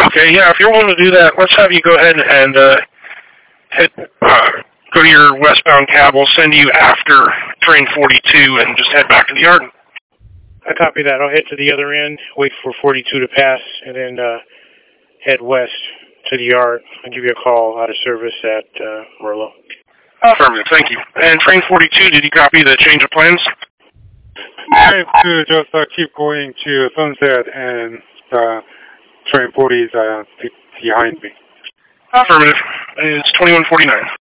Okay, yeah, if you're willing to do that, let's have you go ahead and go to your westbound cab. We'll send you after train 42 and just head back to the yard. I copy that. I'll head to the other end, wait for 42 to pass, and then head west to the yard. I'll give you a call out of service at Merlo. Affirmative, thank you. And train 42, did you copy the change of plans? I have to just keep going to Sunset, and train 40 is behind me. Affirmative. It's 2149.